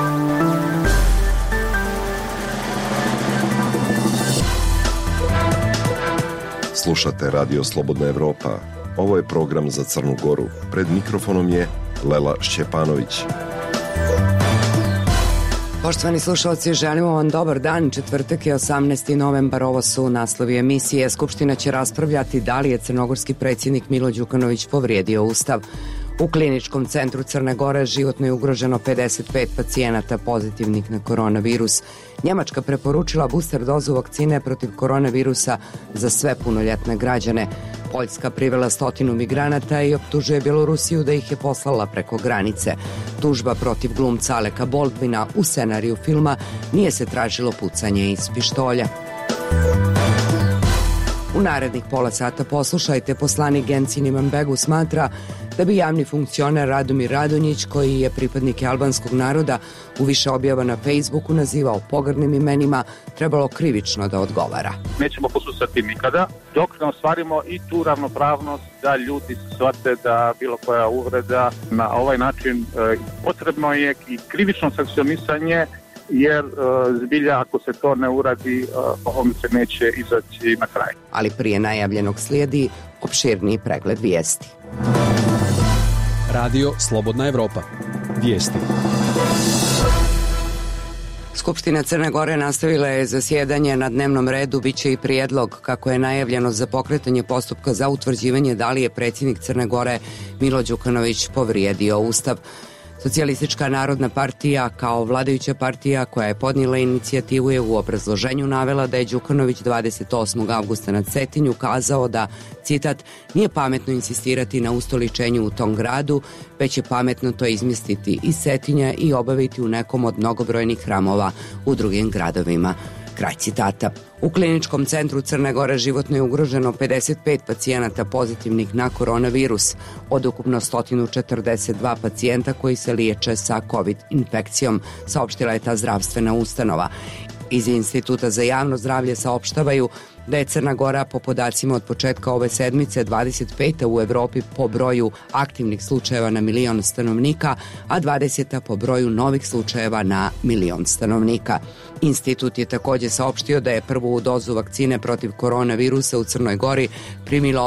Slušate Radio Slobodna Evropa. Ovo je program za Crnu Goru. Pred mikrofonom je Lela Šćepanović. Poštovani slušalci, želimo vam dobar dan. Četvrtak je 18. novembar. Ovo su naslovi emisije. Skupština će raspravljati da li je crnogorski predsjednik Milo Đukanović povrijedio Ustav. U kliničkom centru Crne Gore životno je ugroženo 55 pacijenata pozitivnih na koronavirus. Njemačka preporučila booster dozu vakcine protiv koronavirusa za sve punoljetne građane. Poljska privela 100 migranata i optužuje Bjelorusiju da ih je poslala preko granice. Tužba protiv glumca Aleka Baldwina u scenariju filma nije se tražilo pucanje iz pištolja. U narednih pola sata poslušajte, poslanik Genci Imanbegu smatra da bi javni funkcioner Radomir Radonjić, koji je pripadnik albanskog naroda, u više objava na Facebooku nazivao pogrdnim imenima, trebalo krivično da odgovara. Nećemo posustati nikada dok ne ostvarimo i tu ravnopravnost da ljudi shvate da bilo koja uvreda na ovaj način potrebno je i krivično sankcionisanje, jer zbilja ako se to ne uradi, on se neće izaći na kraj. Ali prije najavljenog slijedi opširniji pregled vijesti. Radio Slobodna Evropa. Vijesti. Skupština Crne Gore nastavila je zasjedanje. Na dnevnom redu biće i prijedlog, kako je najavljeno, za pokretanje postupka za utvrđivanje da li je predsjednik Crne Gore Milo Đukanović povrijedio Ustav. Socijalistička narodna partija kao vladajuća partija koja je podnijela inicijativu je u obrazloženju navela da je Đukanović 28. avgusta na Cetinju kazao da, citat, nije pametno insistirati na ustoličenju u tom gradu, već je pametno to izmjestiti iz Cetinja i obaviti u nekom od mnogobrojnih hramova u drugim gradovima. Kraj citata. U kliničkom centru Crne Gore životno je ugroženo 55 pacijenata pozitivnih na koronavirus, od ukupno 142 pacijenta koji se liječe sa COVID infekcijom, saopštila je ta zdravstvena ustanova. Iz Instituta za javno zdravlje saopštavaju da je Crna Gora po podacima od početka ove sedmice 25. u Evropi po broju aktivnih slučajeva na milion stanovnika, a 20. po broju novih slučajeva na milion stanovnika. Institut je također saopštio da je prvu dozu vakcine protiv koronavirusa u Crnoj Gori primilo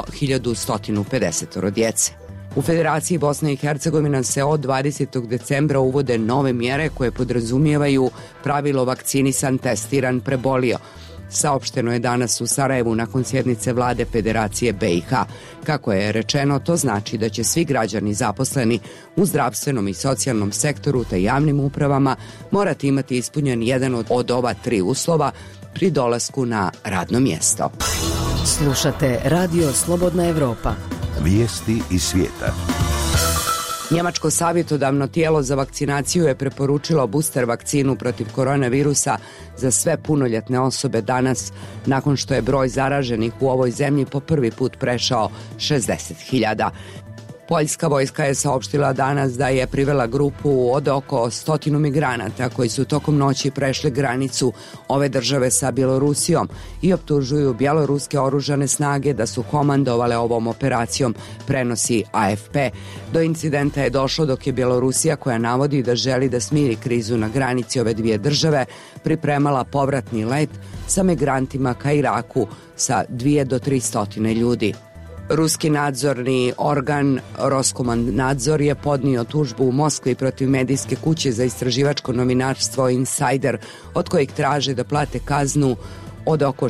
1150 djece. U Federaciji Bosne i Hercegovina se od 20. decembra uvode nove mjere koje podrazumijevaju pravilo vakcinisan, testiran, prebolio. Saopšteno je danas u Sarajevu nakon sjednice vlade Federacije BiH. Kako je rečeno, to znači da će svi građani zaposleni u zdravstvenom i socijalnom sektoru te javnim upravama morati imati ispunjen jedan od ova 3 uslova pri dolasku na radno mjesto. Slušate Radio Slobodna Evropa. Vijesti iz svijeta. Njemačko savjetodavno tijelo za vakcinaciju je preporučilo booster vakcinu protiv koronavirusa za sve punoljetne osobe danas, nakon što je broj zaraženih u ovoj zemlji po prvi put prešao 60.000. Poljska vojska je saopštila danas da je privela grupu od oko 100 migranata koji su tokom noći prešli granicu ove države sa Bjelorusijom i optužuju bjeloruske oružane snage da su komandovale ovom operacijom, prenosi AFP. Do incidenta je došlo dok je Bjelorusija, koja navodi da želi da smiri krizu na granici ove dvije države, pripremala povratni let sa migrantima ka Iraku sa 200 do 300 ljudi. Ruski nadzorni organ Roskomnadzor je podnio tužbu u Moskvi protiv medijske kuće za istraživačko novinarstvo Insider, od kojih traže da plate kaznu od oko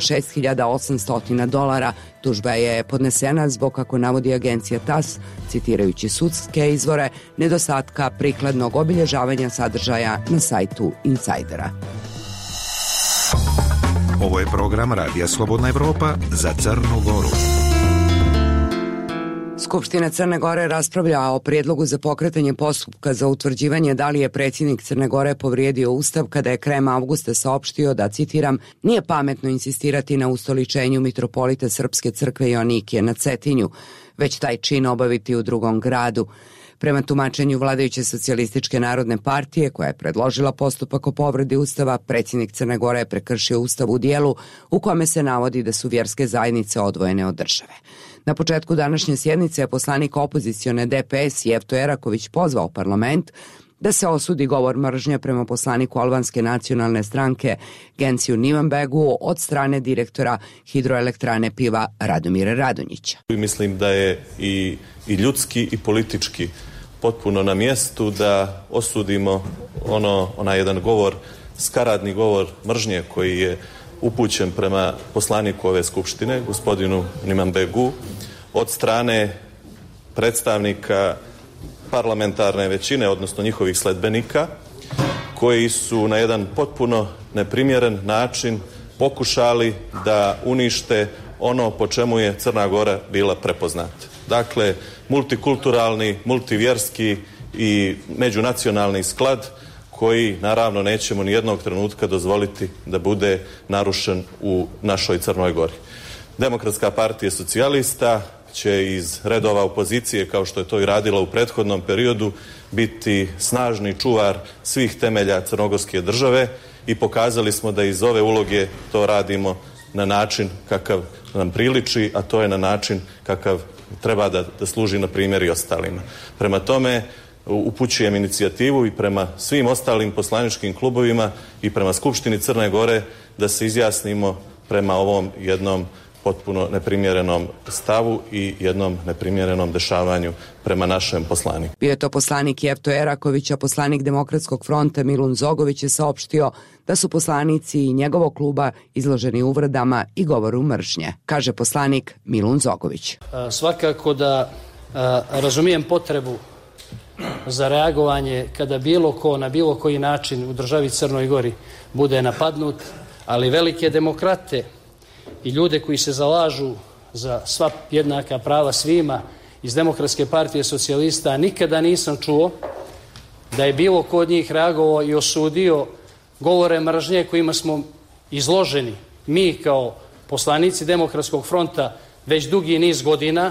$6.800. Tužba je podnesena zbog, kako navodi agencija TASS, citirajući sudske izvore, nedostatka prikladnog obilježavanja sadržaja na sajtu Insidera. Ovo je program Radija Slobodna Evropa za Crnu Goru. Skupština Crne Gore raspravlja o prijedlogu za pokretanje postupka za utvrđivanje da li je predsjednik Crne Gore povrijedio Ustav kada je krajem avgusta saopštio da, citiram, nije pametno insistirati na ustoličenju mitropolita Srpske crkve Joanikije na Cetinju, već taj čin obaviti u drugom gradu. Prema tumačenju vladajuće socijalističke narodne partije, koja je predložila postupak o povredi Ustava, predsjednik Crne Gore je prekršio Ustav u dijelu u kome se navodi da su vjerske zajednice odvojene od države. Na početku današnje sjednice je poslanik opozicione DPS Jevto Eraković pozvao parlament da se osudi govor mržnje prema poslaniku albanske nacionalne stranke Genciju Nimanbegu od strane direktora hidroelektrane Piva Radomira Radonjića. Mislim da je i ljudski i politički potpuno na mjestu da osudimo onaj jedan govor, skaradni govor mržnje koji je upućen prema poslaniku ove skupštine, gospodinu Nimanbegu, od strane predstavnika parlamentarne većine, odnosno njihovih sledbenika, koji su na jedan potpuno neprimjeren način pokušali da unište ono po čemu je Crna Gora bila prepoznata. Dakle, multikulturalni, multivjerski i međunacionalni sklad koji naravno nećemo ni jednog trenutka dozvoliti da bude narušen u našoj Crnoj Gori. Demokratska partija socijalista će iz redova opozicije, kao što je to i radila u prethodnom periodu, biti snažni čuvar svih temelja crnogorske države i pokazali smo da iz ove uloge to radimo na način kakav nam priliči, a to je na način kakav treba da služi na primjer i ostalima. Prema tome, upućujem inicijativu i prema svim ostalim poslaničkim klubovima i prema Skupštini Crne Gore da se izjasnimo prema ovom jednom potpuno neprimjerenom stavu i jednom neprimjerenom dešavanju prema našem poslaniku. Bio je to poslanik Jefto Eraković, a poslanik Demokratskog fronta Milun Zogović je saopštio da su poslanici i njegovog kluba izloženi uvredama i govoru mržnje, kaže poslanik Milun Zogović. Svakako da razumijem potrebu za reagovanje kada bilo ko na bilo koji način u državi Crnoj Gori bude napadnut, ali velike demokrate i ljude koji se zalažu za sva jednaka prava svima iz Demokratske partije socijalista nikada nisam čuo da je bilo ko od njih reagovao i osudio govore mržnje kojima smo izloženi mi kao poslanici Demokratskog fronta već dugi niz godina,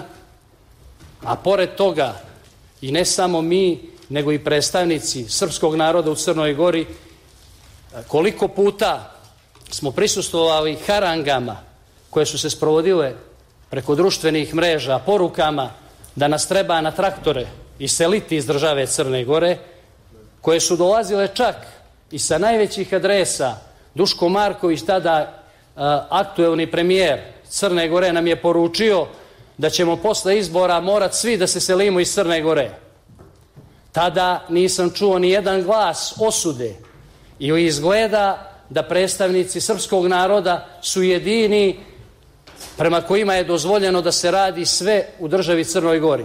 a pored toga i ne samo mi, nego i predstavnici srpskog naroda u Crnoj Gori, koliko puta smo prisustvovali harangama koje su se sprovodile preko društvenih mreža, porukama da nas treba na traktore iseliti iz države Crne Gore, koje su dolazile čak i sa najvećih adresa. Duško Marković, tada aktuelni premijer Crne Gore, nam je poručio da ćemo posle izbora morati svi da se selimo iz Crne Gore. Tada nisam čuo ni jedan glas osude i izgleda da predstavnici srpskog naroda su jedini prema kojima je dozvoljeno da se radi sve u državi Crnoj Gori.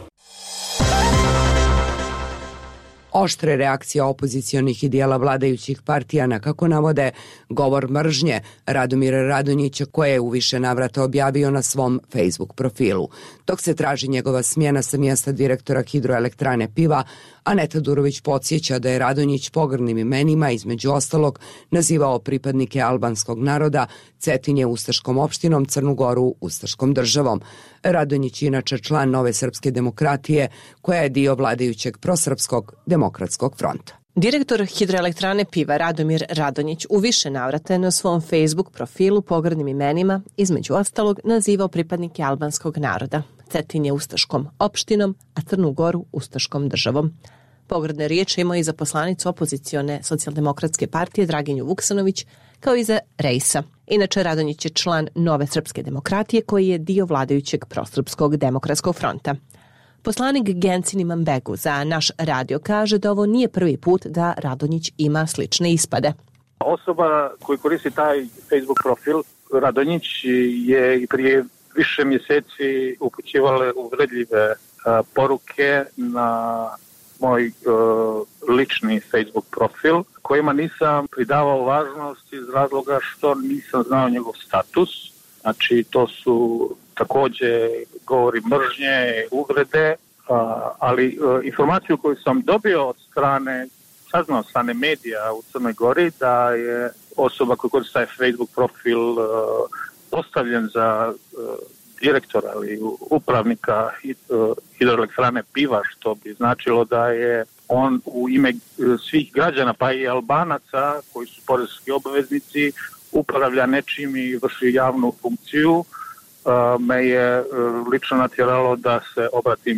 Oštre reakcije opozicionih i dijela vladajućih partija na, kako navode, govor mržnje Radomira Radonjića, koje je u više navrata objavio na svom Facebook profilu. Dok se traži njegova smjena sa mjesta direktora hidroelektrane Piva, Aneta Durović podsjeća da je Radonjić pogrdnim imenima, između ostalog, nazivao pripadnike albanskog naroda Cetinje ustaškom opštinom, Crnu Goru ustaškom državom. Radonjić je inače član Nove srpske demokratije, koja je dio vladajućeg prosrpskog Demokratskog fronta. Direktor hidroelektrane Piva Radomir Radonjić u više navrata je na svom Facebook profilu pogrdnim imenima, između ostalog, nazivao pripadnike albanskog naroda Cetinje ustaškom opštinom, a Crnu Goru ustaškom državom. Pogrdne riječi imao i za poslanicu opozicione socijaldemokratske partije Draginju Vuksanović, kao i za Rejsa. Inače, Radonjić je član Nove srpske demokratije, koji je dio vladajućeg prosrpskog Demokratskog fronta. Poslanik Genci Nimanbegu za naš radio kaže da ovo nije prvi put da Radonjić ima slične ispade. Osoba koji koristi taj Facebook profil, Radonjić, je i prije više mjeseci upućivale uvredljive poruke na moj lični Facebook profil, kojima nisam pridavao važnost iz razloga što nisam znao njegov status. Znači, to su također govori mržnje, uvrede, ali informaciju koju sam dobio saznao od strane medija u Crnoj Gori, da je osoba koja koristi taj Facebook profil postavljen za direktora ili upravnika hidroelektrane Piva, što bi značilo da je on u ime svih građana, pa i Albanaca, koji su poreski obveznici, upravlja nečim i vrši javnu funkciju. Me je lično natjeralo da se obratim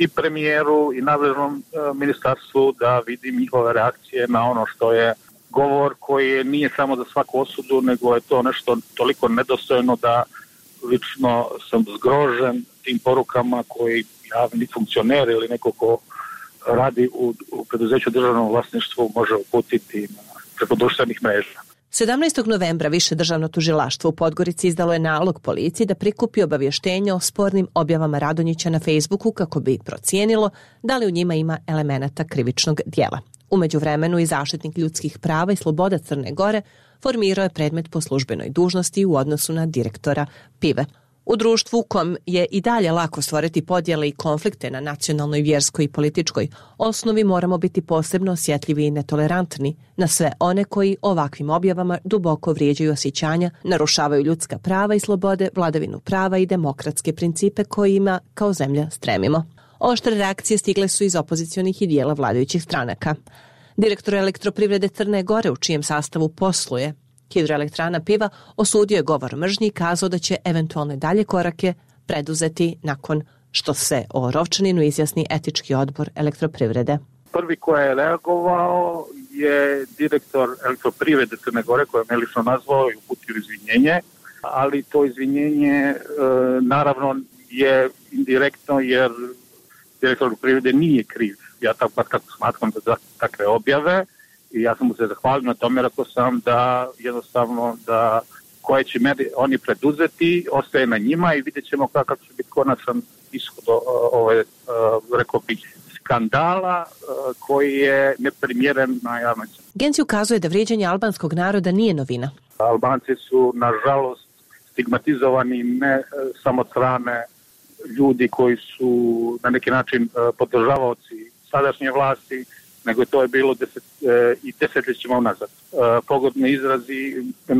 i premijeru i nadležnom ministarstvu da vidim njihove reakcije na ono što je govor koji nije samo za svaku osudu, nego je to nešto toliko nedostojno da lično sam zgrožen tim porukama koji javni funkcioner ili neko ko radi u preduzeću državnom vlasništvu može uputiti preko društvenih mreža. 17. novembra Više državno tužilaštvo u Podgorici izdalo je nalog policiji da prikupi obavještenja o spornim objavama Radonjića na Facebooku kako bi procijenilo da li u njima ima elemenata krivičnog djela. U međuvremenu i zaštitnik ljudskih prava i sloboda Crne Gore formirao je predmet po službenoj dužnosti u odnosu na direktora PIVE. U društvu u kom je i dalje lako stvoriti podjele i konflikte na nacionalnoj, vjerskoj i političkoj osnovi, moramo biti posebno osjetljivi i netolerantni na sve one koji ovakvim objavama duboko vrijeđaju osjećanja, narušavaju ljudska prava i slobode, vladavinu prava i demokratske principe kojima kao zemlja stremimo. Oštre reakcije stigle su iz opozicionih i dijela vladajućih stranaka. Direktor Elektroprivrede Crne Gore, u čijem sastavu posluje hidroelektrana Piva, osudio je govor mržnji i kazao da će eventualne dalje korake preduzeti nakon što se o Rovčaninu izjasni etički odbor Elektroprivrede. Prvi koji je reagovao je direktor Elektroprivrede Crne Gore, koji je me lično nazvao i uputio izvinjenje, ali to izvinjenje naravno je indirektno jer direktor Elektroprivrede nije kriv. Ja tako kako smatram da takve objave i ja sam mu se zahvalio na tome, rekao sam da jednostavno da koje će meri oni preduzeti, ostaje na njima i vidjet ćemo kako će biti konačan ishod ove, rekao bih, skandala koji je neprimjeren na javnoj sceni. Genci ukazuje da vrijeđanje albanskog naroda nije novina. Albanci su, nažalost, stigmatizovani ne samo od strane ljudi koji su na neki način podržavaoci sadašnje vlasti, nego to je bilo desetljećima unazad. Pogodni izrazi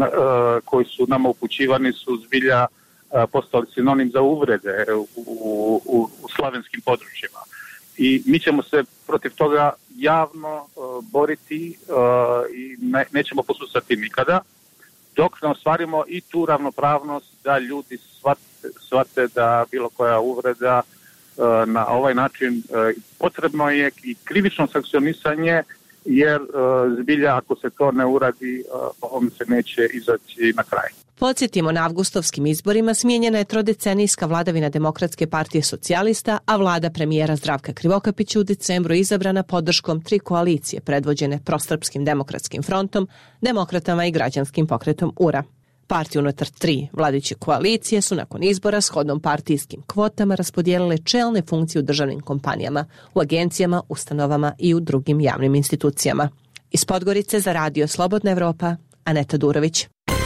koji su nama upućivani su zbilja postali sinonim za uvrede u slavenskim područjima. I mi ćemo se protiv toga javno boriti i nećemo posustati nikada, dok ne ostvarimo i tu ravnopravnost da ljudi shvate da bilo koja uvreda na ovaj način potrebno je i krivično sankcionisanje, jer zbilja ako se to ne uradi, ovom se neće izaći na kraj. Podsjetimo, na avgustovskim izborima smijenjena je trodecenijska vladavina Demokratske partije socijalista, a vlada premijera Zdravka Krivokapića u decembru izabrana podrškom 3 koalicije predvođene Prosrpskim demokratskim frontom, Demokratama i Građanskim pokretom URA. Partije unutar 3 vladajuće koalicije su nakon izbora shodnom partijskim kvotama raspodijelile čelne funkcije u državnim kompanijama, u agencijama, ustanovama i u drugim javnim institucijama. Iz Podgorice za Radio Slobodna Evropa, Aneta Durović.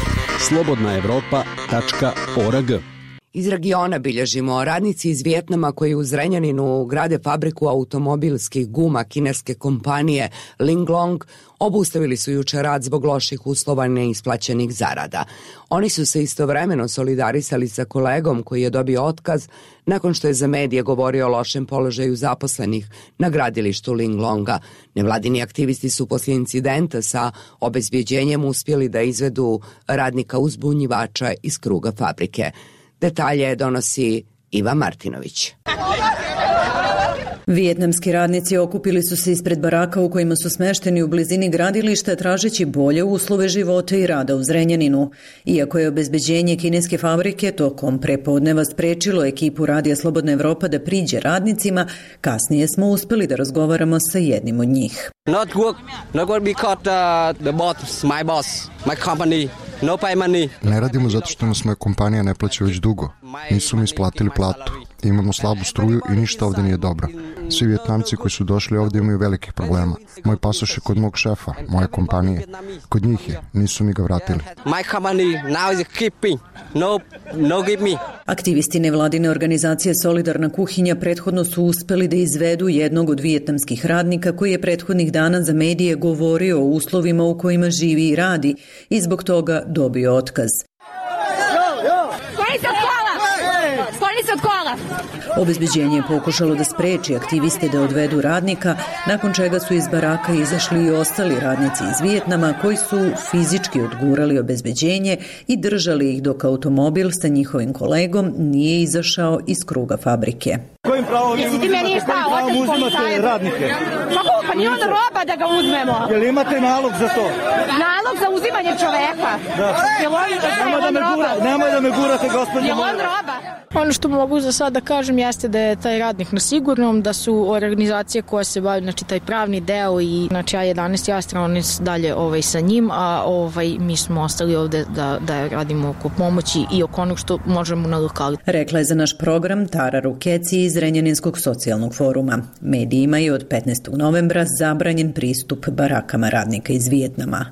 slobodnaevropa.org. Iz regiona bilježimo radnici iz Vijetnama koji u Zrenjaninu grade fabriku automobilskih guma kineske kompanije Linglong obustavili su jučer rad zbog loših uslova neisplaćenih zarada. Oni su se istovremeno solidarisali sa kolegom koji je dobio otkaz nakon što je za medije govorio o lošem položaju zaposlenih na gradilištu Linglonga. Nevladini aktivisti su poslije incidenta sa obezbjeđenjem uspjeli da izvedu radnika uzbunjivača iz kruga fabrike. Detalje donosi Iva Martinović. Vijetnamski radnici okupili su se ispred baraka u kojima su smešteni u blizini gradilišta tražeći bolje uslove života i rada u Zrenjaninu. Iako je obezbeđenje kineske fabrike tokom prepodneva sprečilo ekipu Radija Slobodna Evropa da priđe radnicima, kasnije smo uspeli da razgovaramo sa jednim od njih. Not work because the boss, my boss, my company. No pay money. Ne radimo zato što nas moja kompanija ne plaća već dugo. Nisu mi isplatili platu. Imamo slabu struju i ništa ovdje nije dobro. Svi Vijetnamci koji su došli ovdje imaju velikih problema. Moj pasoš je kod mog šefa, moje kompanije. Kod njih je, nisu mi ga vratili. My company now is keeping. No give me. Aktivisti nevladine organizacije Solidarna kuhinja prethodno su uspeli da izvedu jednog od vijetnamskih radnika koji je prethodnih dana za medije govorio o uslovima u kojima živi i radi i zbog toga dobio otkaz. Obezbeđenje je pokušalo da spreči aktiviste da odvedu radnika, nakon čega su iz baraka izašli i ostali radnici iz Vijetnama koji su fizički odgurali obezbeđenje i držali ih dok automobil sa njihovim kolegom nije izašao iz kruga fabrike. Kojim pravom uzimate radnike? Pa nije onda roba da ga uzmemo. Jel imate nalog za to? Nalog za uzimanje čoveka. Nemoj da me gurate, gospođo. Jel on roba? Ono što mogu za sad da kažem jeste da je taj radnik na sigurnom, da su organizacije koje se bavaju, znači taj pravni deo i znači A11 Astra, oni dalje sa njim, a mi smo ostali ovde da radimo oko pomoći i oko onog što možemo na lokalu. Rekla je za naš program Tara Rukeci iz Zrenjaninskog socijalnog foruma. Medijima je od 15. novembra zabranjen pristup barakama radnika iz Vijetnama.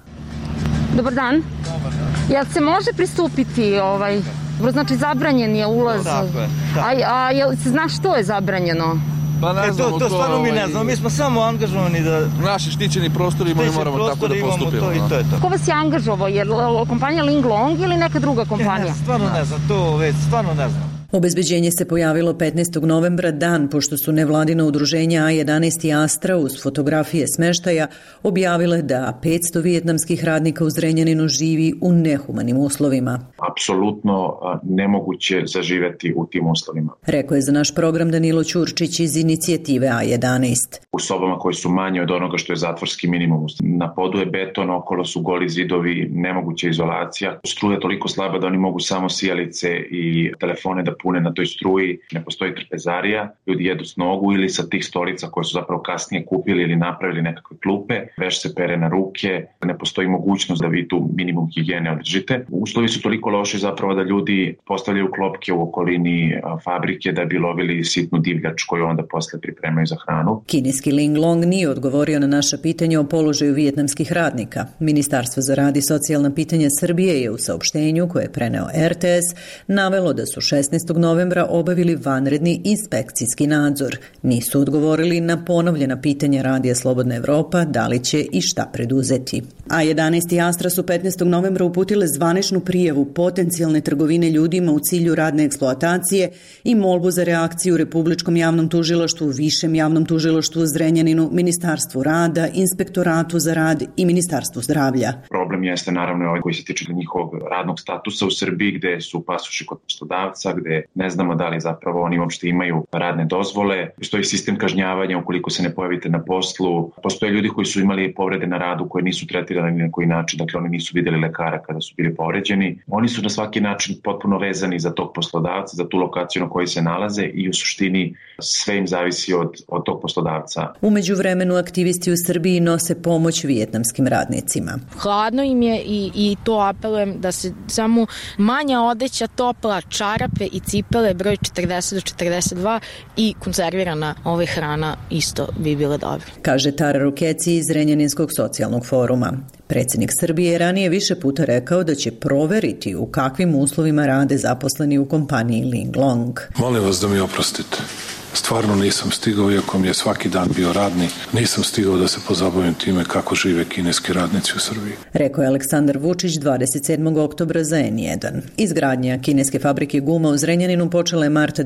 Dobar dan. Jel se može pristupiti znači zabranjen je ulaz? Tako je. A jel se zna što je zabranjeno? Pa ne znamo, to stvarno mi ne znamo. Mi smo samo angažovani da... Naši štićeni prostori imamo i moramo tako da postupimo. Ko vas je angažovao? Je kompanija Ling Long ili neka druga kompanija? Ne, stvarno ne znam, to već stvarno ne znam. Obezbeđenje se pojavilo 15. novembra, dan pošto su nevladino udruženja A11 i Astra uz fotografije smeštaja objavile da 500 vijetnamskih radnika u Zrenjaninu živi u nehumanim uslovima. Apsolutno nemoguće zaživeti u tim uslovima. Rekao je za naš program Danilo Ćurčić iz inicijative A11. U sobama koje su manje od onoga što je zatvorski minimum. Na podu je beton, okolo su goli zidovi, nemoguća izolacija. Struja je toliko slaba da oni mogu samo sijalice i telefone da pune na toj struji, ne postoji trpezarija, ljudi jedu s nogu ili sa tih stolica koje su zapravo kasnije kupili ili napravili nekakve klupe, veš se pere na ruke, ne postoji mogućnost da vi tu minimum higijene održite. Uslovi su toliko loši zapravo da ljudi postavljaju klopke u okolini fabrike da bi lovili sitnu divljač koju onda posle pripremaju za hranu. Kineski Ling Long nije odgovorio na naša pitanja o položaju vijetnamskih radnika. Ministarstvo za rad i socijalna pitanja Srbije je u saopštenju koje je preneo RTS navelo da su 16. novembra obavili vanredni inspekcijski nadzor. Nisu odgovorili na ponovljena pitanja Radija Slobodna Evropa da li će i šta preduzeti. A11 i Astra su 15. novembra uputile zvaničnu prijavu potencijalne trgovine ljudima u cilju radne eksploatacije i molbu za reakciju Republičkom javnom tužilaštvu, Višem javnom tužilaštvu u Zrenjaninu, Ministarstvu rada, Inspektoratu za rad i Ministarstvu zdravlja. Problem jeste naravno ovaj koji se tiče njihovog radnog statusa u Srbiji, gde su pasoši kod poslodavca, gde ne znamo da li zapravo oni uopšte imaju radne dozvole. Postoji sistem kažnjavanja ukoliko se ne pojavite na poslu. Postoje ljudi koji su imali povrede na radu koje nisu tretirani na koji način, dakle oni nisu videli lekara kada su bili povređeni. Oni su na svaki način potpuno vezani za tog poslodavca, za tu lokaciju na kojoj se nalaze i u suštini sve im zavisi od tog poslodavca. Umeđu vremenu aktivisti u Srbiji nose pomoć vijetnamskim radnicima. Hladno im je i to apelujem da se samo manja odeća, topla, čarape i cipele broj 40 do 42 i konzervirana hrana isto bi bila dobra. Kaže Tara Rukeci iz Zrenjaninskog socijalnog foruma. Predsjednik Srbije je ranije više puta rekao da će proveriti u kakvim uslovima rade zaposleni u kompaniji Ling Long. Molim vas da mi oprostite. Stvarno nisam stigao, iako mi je svaki dan bio radni, nisam stigao da se pozabavim time kako žive kineski radnici u Srbiji. Rekao je Aleksandar Vučić 27. oktobra za N1. Izgradnja kineske fabrike guma u Zrenjaninu počela je marta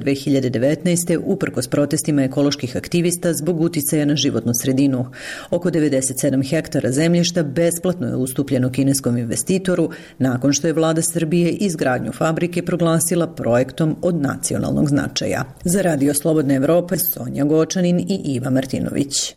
2019. uprkos protestima ekoloških aktivista zbog uticaja na životnu sredinu. Oko 97 hektara zemljišta besplatno je ustupljeno kineskom investitoru nakon što je vlada Srbije izgradnju fabrike proglasila projektom od nacionalnog značaja. Za Radio Slobodna Evropa, Sonja Gočanin i Iva Martinović.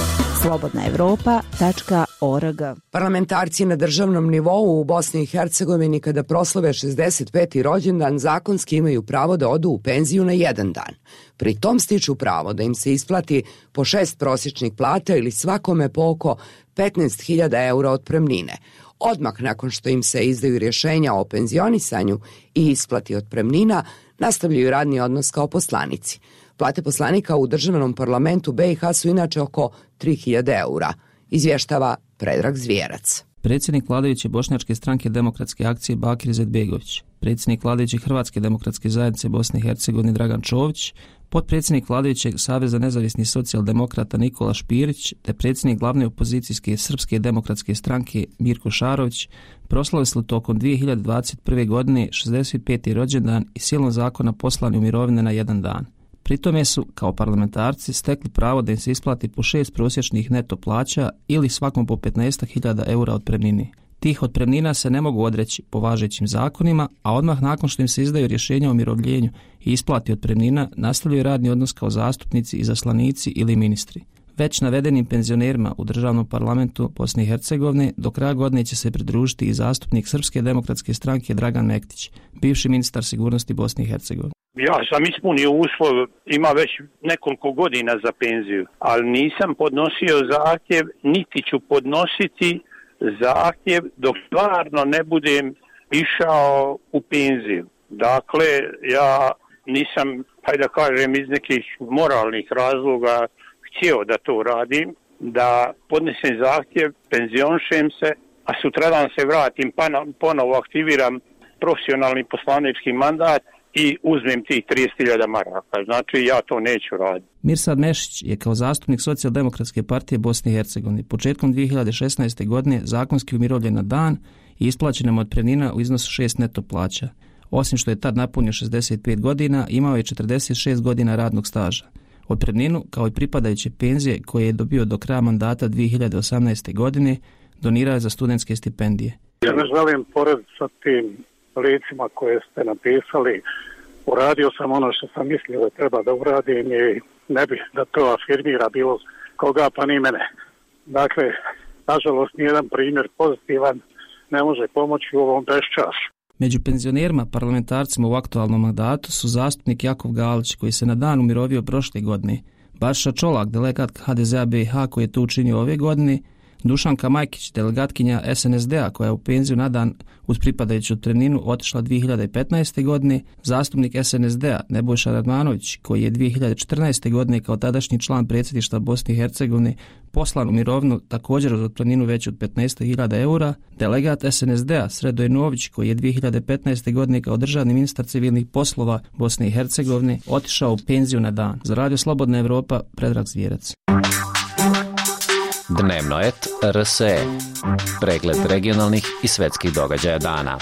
slobodnaevropa.org. Parlamentarci na državnom nivou u Bosni i Hercegovini kada proslave 65. rođendan zakonski imaju pravo da odu u penziju na jedan dan. Pri tom stiču pravo da im se isplati po 6 prosječnih plata ili svakome po oko 15.000 eura otpremnine. Odmah nakon što im se izdaju rješenja o penzionisanju i isplati otpremnina, nastavljaju radni odnos kao poslanici. Plate poslanika u državnom parlamentu BiH su inače oko 3.000 eura, izvještava Predrag Zvijerac. Predsjednik vladajuće Bošnjačke stranke Demokratske akcije Bakir Izetbegović, predsjednik vladajuće Hrvatske demokratske zajednice Bosne i Hercegovine Dragan Čović, potpredsjednik vladajućeg Saveza nezavisnih socijaldemokrata Nikola Špirić te predsjednik glavne opozicijske Srpske demokratske stranke Mirko Šarović proslavili tokom 2021. godine 65. rođendan i silom zakona poslani u mirovine na jedan dan. Pri tome su, kao parlamentarci, stekli pravo da im se isplati po 6 prosječnih neto plaća ili svakom po 15.000 eura otpremnine. Tih otpremnina se ne mogu odreći po važećim zakonima, a odmah nakon što im se izdaju rješenja o umirovljenju i isplati otpremnina, nastavljaju radni odnos kao zastupnici, izaslanici ili ministri. Već navedenim penzionerima u državnom parlamentu Bosne i Hercegovine do kraja godine će se pridružiti i zastupnik Srpske demokratske stranke Dragan Mektić, bivši ministar sigurnosti Bosne i Hercegovine. Ja sam ispunio uslov, ima već nekoliko godina za penziju, ali nisam podnosio zahtjev, niti ću podnositi zahtjev dok stvarno ne budem išao u penziju. Dakle, ja nisam, hajde da kažem, iz nekih moralnih razloga htio da to radim, da podnesem zahtjev, penzionšem se, a sutradan se vratim, pa ponovo aktiviram profesionalni poslanički mandat i uzmem tih 30.000 maraka. Znači, ja to neću raditi. Mirsad Mešić je kao zastupnik Socijaldemokratske partije Bosne i Hercegovine početkom 2016. godine zakonski umirovljen na dan i isplaćena mu otpremnina u iznosu 6 neto plaća. Osim što je tad napunio 65 godina, imao je 46 godina radnog staža. Otpremninu, kao i pripadajuće penzije koje je dobio do kraja mandata 2018. godine, donirao je za studentske stipendije. Ja ne želim porediti sa tim licima koje ste napisali. Uradio sam ono što sam mislio da treba da uradim i ne bih da to afirmira bilo koga pa ni mene. Dakle, nažalost, nijedan primjer pozitivan ne može pomoći u ovom beščasu. Među penzionerima parlamentarcima u aktualnom mandatu su zastupnik Jakov Galić, koji se na dan umirovio prošle godine, Baša Čolak, delegat HDZ-a BiH koji je to učinio ove godine, Dušanka Majkić, delegatkinja SNSD-a koja je u penziju na dan uz pripadajuću otpremninu otišla 2015. godine, zastupnik SNSD-a Nebojša Radmanović koji je 2014. godine kao tadašnji član predsjedništva Bosne i Hercegovine poslan u mirovinu također uz otpremninu veću od 15.000 eura, delegat SNSD-a Sredoje Nović koji je 2015. godine kao državni ministar civilnih poslova Bosne i Hercegovine otišao u penziju na dan. Za Radio Slobodna Evropa, Predrag Zvijerac. Dnevno et RSE. Pregled regionalnih i svetskih događaja dana.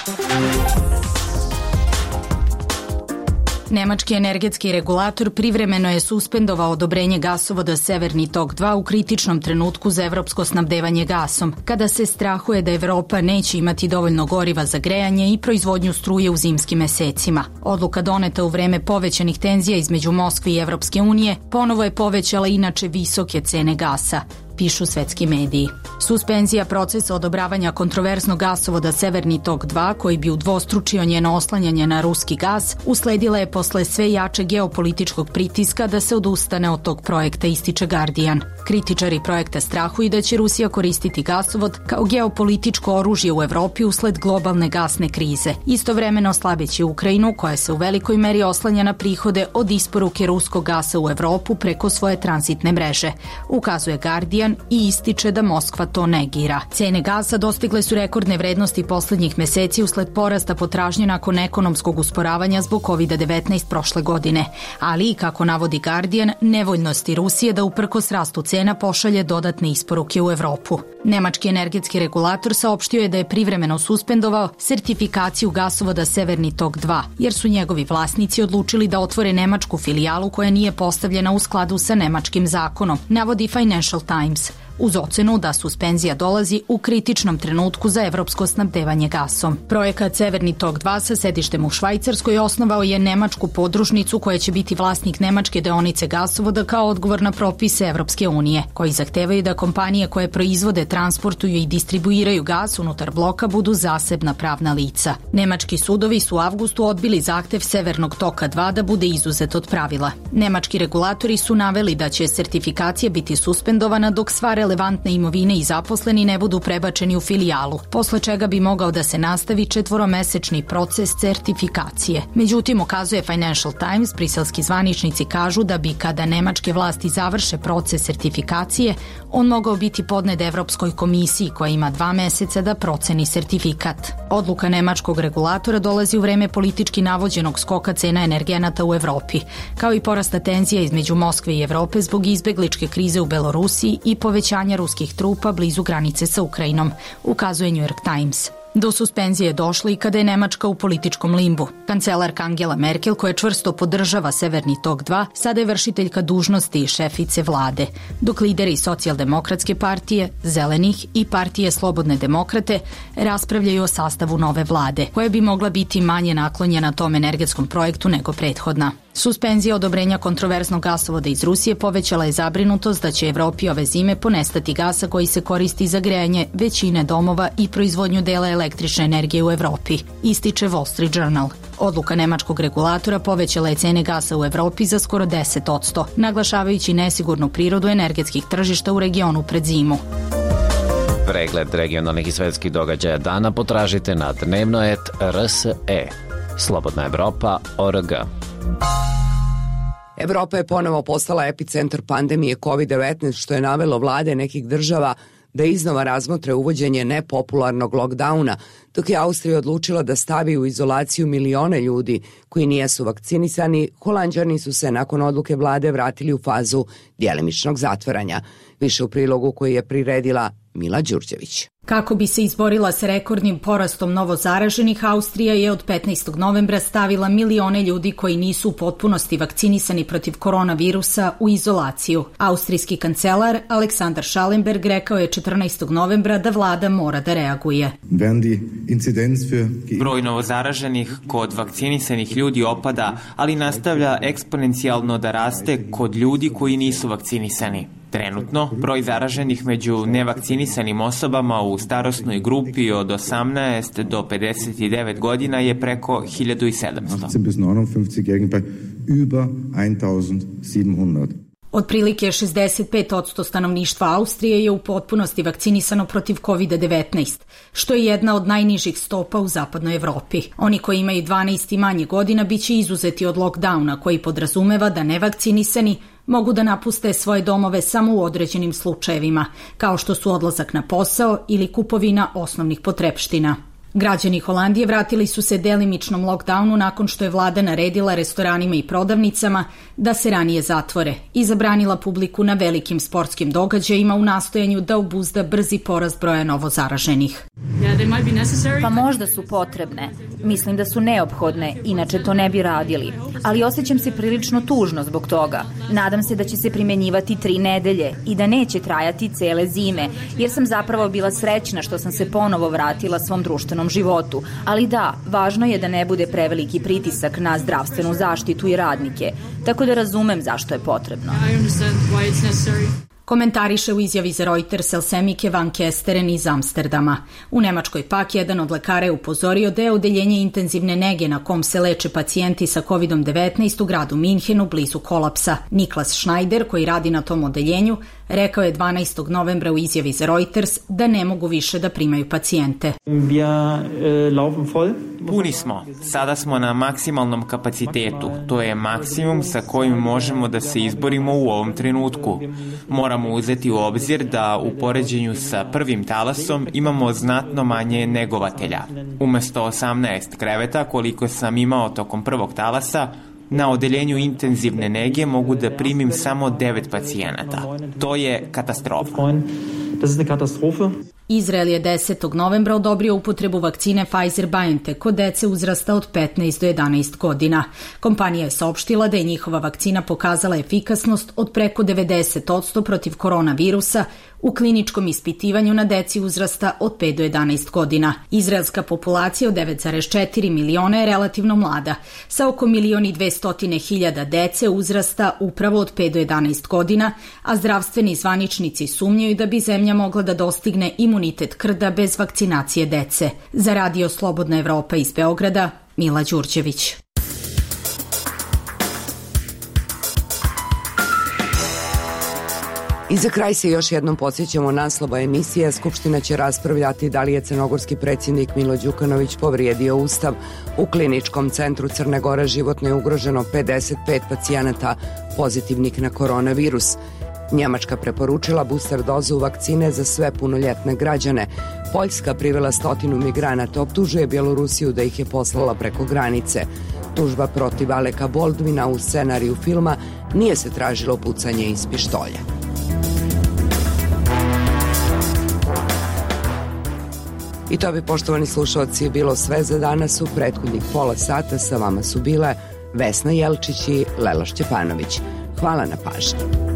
Nemački energetski regulator privremeno je suspendovao odobrenje gasovoda Severni tok 2 u kritičnom trenutku za evropsko snabdevanje gasom, kada se strahuje da Evropa neće imati dovoljno goriva za grejanje i proizvodnju struje u zimskim mesecima. Odluka doneta u vreme povećanih tenzija između Moskve i Evropske unije ponovo je povećala inače visoke cene gasa, pišu svetski mediji. Suspenzija procesa odobravanja kontroverznog gasovoda Severni tok 2, koji bi udvostručio njeno oslanjanje na ruski gas, usledila je posle sve jače geopolitičkog pritiska da se odustane od tog projekta, ističe Guardian. Kritičari projekta strahuju da će Rusija koristiti gasovod kao geopolitičko oružje u Evropi usled globalne gasne krize. Istovremeno slabeći Ukrajinu, koja se u velikoj meri oslanja na prihode od isporuke ruskog gasa u Evropu preko svoje tranzitne mreže, ukazuje Guardian i ističe da Moskva to negira. Cene gasa dostigle su rekordne vrednosti poslednjih meseci usled porasta potražnje nakon ekonomskog usporavanja zbog COVID-19 prošle godine, ali i, kako navodi Guardian, nevoljnosti Rusije da uprkos rastu cena pošalje dodatne isporuke u Evropu. Nemački energetski regulator saopštio je da je privremeno suspendovao sertifikaciju gasovoda Severni tok 2, jer su njegovi vlasnici odlučili da otvore nemačku filijalu koja nije postavljena u skladu sa nemačkim zakonom, navodi Financial Times, uz ocenu da suspenzija dolazi u kritičnom trenutku za evropsko snabdevanje gasom. Projekat Severni tok 2 sa sedištem u Švajcarskoj osnovao je nemačku podružnicu koja će biti vlasnik nemačke deonice gasovoda kao odgovor na propise Evropske unije, koji zahtevaju da kompanije koje proizvode, transportuju i distribuiraju gas unutar bloka budu zasebna pravna lica. Nemački sudovi su u avgustu odbili zahtev Severnog toka 2 da bude izuzet od pravila. Nemački regulatori su naveli da će sertifikacija biti suspendovana dok sva relevantne imovine i zaposleni ne budu prebačeni u filijalu, posle čega bi mogao da se nastavi 4-mesečni proces sertifikacije. Međutim, ukazuje Financial Times, briselski zvaničnici kažu da bi, kada nemačke vlasti završe proces sertifikacije, on mogao biti podnet Evropskoj komisiji koja ima 2 meseca da proceni sertifikat. Odluka nemačkog regulatora dolazi u vreme politički navođenog skoka cena energenata u Evropi, kao i porasta tenzija između Moskve i Evrope zbog izbegličke krize u Belorusiji i povećanja ruskih trupa blizu granice sa Ukrajinom, ukazuje New York Times. Do suspenzije je došlo i kada je Nemačka u političkom limbu. Kancelarka Angela Merkel, koja čvrsto podržava Severni tok 2, sada je vršiteljka dužnosti i šefice vlade, dok lideri Socijaldemokratske partije, Zelenih i partije Slobodne demokrate raspravljaju o sastavu nove vlade, koja bi mogla biti manje naklonjena tom energetskom projektu nego prethodna. Suspenzija odobrenja kontroverznog gasovoda iz Rusije povećala je zabrinutost da će Evropi ove zime ponestati gasa koji se koristi za grejanje većine domova i proizvodnju dela električne energije u Evropi, ističe Wall Street Journal. Odluka nemačkog regulatora povećala je cene gasa u Evropi za skoro 10%, naglašavajući nesigurnu prirodu energetskih tržišta u regionu pred zimu. Pregled regionalnih i svetskih događaja dana potražite na dnevnoet.rs.e. Slobodna Evropa.org. Evropa je ponovo postala epicentar pandemije COVID-19, što je navelo vlade nekih država da iznova razmotre uvođenje nepopularnog lockdowna, dok je Austrija odlučila da stavi u izolaciju milione ljudi koji nijesu vakcinisani. Holanđani su se nakon odluke vlade vratili u fazu djelimičnog zatvaranja. Više u prilogu koji je priredila Mila Đurđević. Kako bi se izborila sa rekordnim porastom novozaraženih, Austrija je od 15. novembra stavila milione ljudi koji nisu u potpunosti vakcinisani protiv koronavirusa u izolaciju. Austrijski kancelar Aleksandar Schallenberg rekao je 14. novembra da vlada mora da reaguje. Broj novozaraženih kod vakcinisanih ljudi opada, ali nastavlja eksponencijalno da raste kod ljudi koji nisu vakcinisani. Trenutno, broj zaraženih među nevakcinisanim osobama u starosnoj grupi od 18 do 59 godina je preko 1700. Otprilike 65% stanovništva Austrije je u potpunosti vakcinisano protiv COVID-19, što je jedna od najnižih stopa u zapadnoj Evropi. Oni koji imaju 12 i manje godina biće izuzeti od lockdowna, koji podrazumeva da nevakcinisani mogu da napuste svoje domove samo u određenim slučajevima, kao što su odlazak na posao ili kupovina osnovnih potrepština. Građani Holandije vratili su se delimičnom lockdownu nakon što je vlada naredila restoranima i prodavnicama da se ranije zatvore i zabranila publiku na velikim sportskim događajima u nastojanju da obuzda brzi porast broja novozaraženih. Pa možda su potrebne. Mislim da su neophodne, inače to ne bi radili. Ali osjećam se prilično tužno zbog toga. Nadam se da će se primjenjivati 3 nedelje i da neće trajati cele zime, jer sam zapravo bila srećna što sam se ponovo vratila svom društvenom životu. Ali da, važno je da ne bude preveliki pritisak na zdravstvenu zaštitu i radnike, tako da razumem zašto je potrebno. Komentariše u izjavi za Reuters Elsemike van Kesteren iz Amsterdama. U Nemačkoj pak jedan od lekara je upozorio da je odeljenje intenzivne nege na kom se leče pacijenti sa COVID-19 u gradu Minhenu blizu kolapsa. Niklas Schneider, koji radi na tom odeljenju, rekao je 12. novembra u izjavi za Reuters da ne mogu više da primaju pacijente. Puni smo. Sada smo na maksimalnom kapacitetu. To je maksimum sa kojim možemo da se izborimo u ovom trenutku. Moramo uzeti u obzir da u poređenju sa prvim talasom imamo znatno manje negovatelja. Umesto 18 kreveta koliko sam imao tokom prvog talasa, na odeljenju intenzivne nege mogu da primim samo 9 pacijenata. To je katastrofa. Izrael je 10. novembra odobrio upotrebu vakcine Pfizer-BioNTech kod dece uzrasta od 15 do 11 godina. Kompanija je saopštila da je njihova vakcina pokazala efikasnost od preko 90% protiv koronavirusa u kliničkom ispitivanju na deci uzrasta od 5 do 11 godina. Izraelska populacija od 9,4 miliona je relativno mlada, sa oko 1.200.000 dece uzrasta upravo od 5 do 11 godina, a zdravstveni zvaničnici sumnjaju da bi zemlja mogla da dostigne imunitet krda bez vakcinacije dece. Za Radio Slobodna Evropa iz Beograda, Mila Đurđević. I za kraj se još jednom podsjećamo naslova emisije. Skupština će raspravljati da li je crnogorski predsjednik Milo Đukanović povrijedio Ustav. U kliničkom centru Crne Gore životno je ugroženo 55 pacijenata pozitivnih na koronavirus. Njemačka preporučila booster dozu vakcine za sve punoljetne građane. Poljska privela 100 migranata, optužuje Bjelorusiju da ih je poslala preko granice. Tužba protiv Aleka Baldwina u scenariju filma nije se tražilo pucanje iz pištolja. I to bi, poštovani slušalci, bilo sve za danas. U prethodnih pola sata sa vama su bile Vesna Jelčić i Lela Šćepanović. Hvala na pažnji.